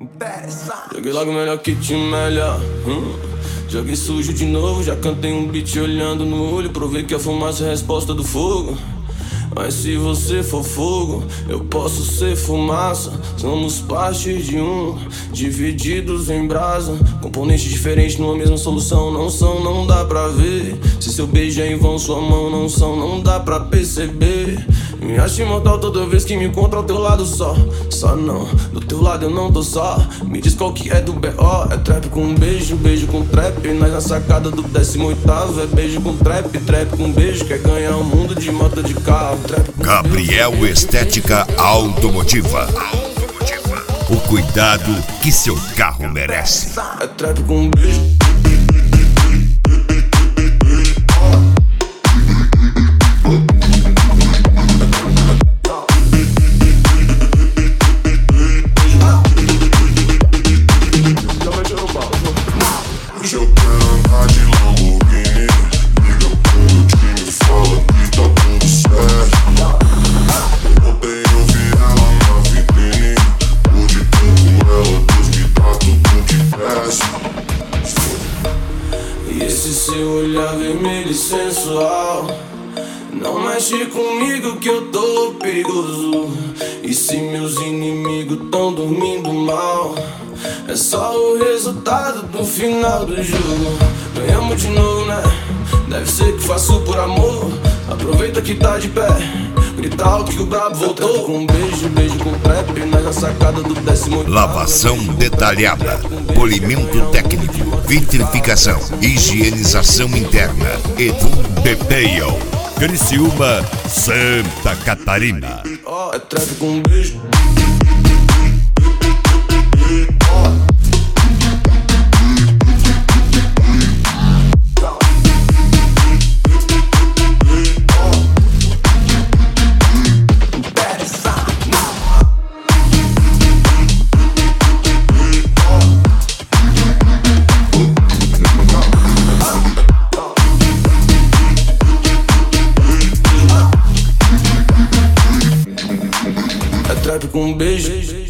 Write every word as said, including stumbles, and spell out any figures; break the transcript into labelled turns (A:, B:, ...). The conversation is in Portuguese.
A: Joguei logo melhor que te melhor. hum. Joguei sujo de novo, já cantei um beat olhando no olho. Provei que a fumaça é a resposta do fogo. Mas se você for fogo, eu posso ser fumaça. Somos parte de um, divididos em brasa. Componentes diferentes numa mesma solução. Não são, não dá pra ver. Se seu beijo é em vão, sua mão não são, não dá pra perceber. Me acho imortal toda vez que me encontro ao teu lado só. Só não, do teu lado eu não tô só. Me diz qual que é do B O. É trap com beijo, beijo com trap. Nós na sacada do décimo oitavo. É beijo com trap, trap com beijo. Quer ganhar o mundo de moto de carro.
B: Gabriel Estética Automotiva. O cuidado que seu carro merece.
A: É trap com beijo. Esse seu olhar vermelho e sensual, não mexe comigo que eu tô perigoso. E se meus inimigos tão dormindo mal, é só o resultado do final do jogo. Ganhamos de novo, né? Deve ser que faço por amor. Aproveita que tá de pé, grita alto que o brabo voltou. Com um beijo, beijo com trap, nós na sacada do décimo.
B: Lavação detalhada, polimento técnico, vitrificação, higienização interna. Edu Detail, Criciúma, Santa Catarina.
A: É trap com beijo. Trap com beijo.